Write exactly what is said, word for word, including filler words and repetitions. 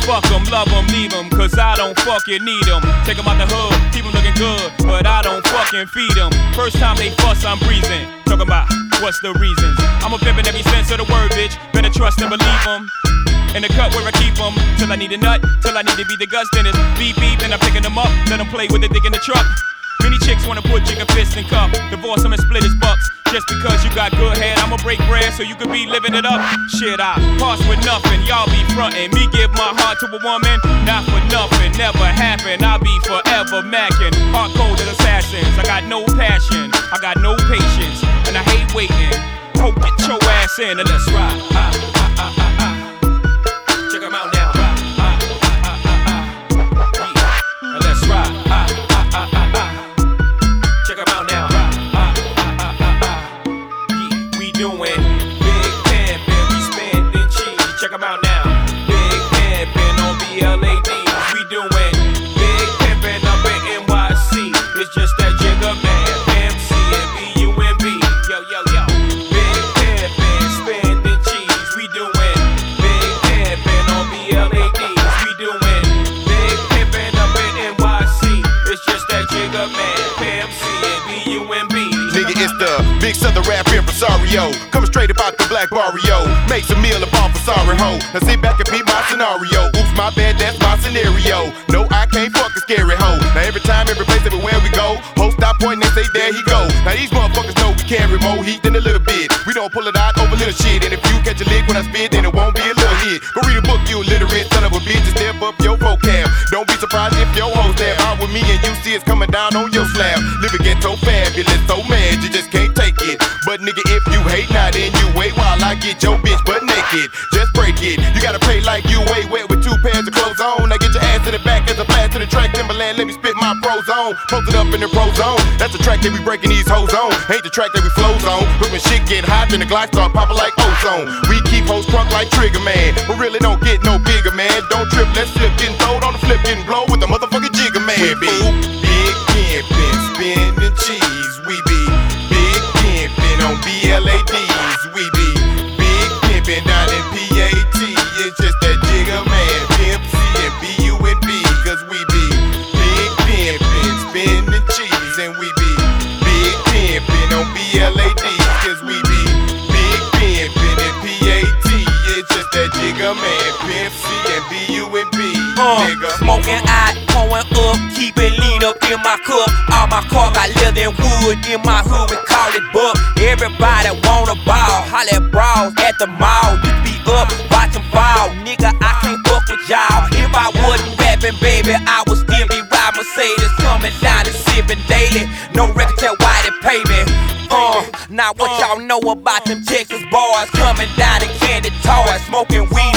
fuck them, love them, leave them, cause I don't fucking need them. Take them out the hood, keep them looking good, but I don't fucking feed them. First time they fuss, I'm breezing. Talking about what's the reasons. I'm a pimp in every sense of the word, bitch. Better trust and believe them. In the cut where I keep them, till I need a nut, till I need to be the guts, then it's beep beep, and I'm picking them up, let them play with the dick in the truck. Many chicks wanna put jigger fists in cup, divorce them and split his bucks. Just because you got good head, I'ma break bread so you can be living it up. Shit, I pass with nothing, y'all be frontin'. Me give my heart to a woman, not for nothing, never happen. I'll be forever mackin', hard cold as assassins. I got no passion, I got no patience, and I hate waiting. Hope get your ass in and let's ride. Ah, ah, ah, ah, ah. Check 'em out now. Ah, ah, ah, ah, ah, ah. Yeah. And let's ride. Ah, ah, ah, ah, ah. Check 'em out now. Ah, ah, ah, ah, ah, ah. Yeah. We doing big pimpin', we spendin' cheese. Check 'em out now. Big pimpin' on B L A D. We doing big pimpin' up in N Y C. It's just that Jigga Man, M C and B U M B. Yo, yo, yo. Big pimpin', spendin' cheese. We doing big pimpin' on B L A D. We doing big pimpin' up in N Y C. It's just that Jigga Man, M C and B U M B. Nigga, it's the big southern rap impresario. Coming straight about the black barrio. Makes a meal of all for sorry ho. Now sit back and beat my scenario. Oops, my bad, that's my scenario. No, I can't fuck a scary hoe. Now every time, every place, everywhere we go, hoes stop pointing and say, there he go. Now these motherfuckers know we carry more heat than a little bit. We don't pull it out over little shit. And if you catch a lick when I spit, then it won't be a little hit. Go read a book, you illiterate son of a bitch, and step up your vocab. Don't be surprised if your hoes stab out with me and you see it's coming down on your slab. Living ghetto fabulous, so mad you just can't take it. But nigga, if you hate, now then you wait while I get your bitch butt naked. Just break it. You gotta play like you way wet with two pairs of clothes on. Now get your ass in the back as a blast to the track. Timberland, let me spit my pros on. Posted up in the pro zone. That's the track that we breaking these hoes on. Ain't the track that we flows on. But when shit get hot, then the glide start popping like ozone. We keep hoes crunk like Trigger Man, but really don't get no bigger, man. Don't trip, let's slip, getting throwed on the flip, getting blow with the motherfucking Jigga Man. We be big pimpin', spinning cheese. We be big pimpin' on B L A Ds. We be big pimpin' down in P A T. It's just that Jigga Man, Pimp C and B U N B. Cause we be big pimpin', spinning cheese. And we be big pimpin' on B L A Ds. Cause we be big pimpin' in P A T. It's just that Jigga Man, Pimp C and B U N B. Uh, smoking out, pouring up, keep it lean up in my cup. All my car got leather and wood, in my hood we call it buck. Everybody wanna ball, holla at bras at the mall. You be up, watch them fall, nigga, I can't fuck with y'all. If I wasn't rapping, baby, I would still be riding Mercedes, coming down and sipping daily. No record tell why they pay me. Uh, now what y'all know about them Texas boys coming down in candy toys, smoking weed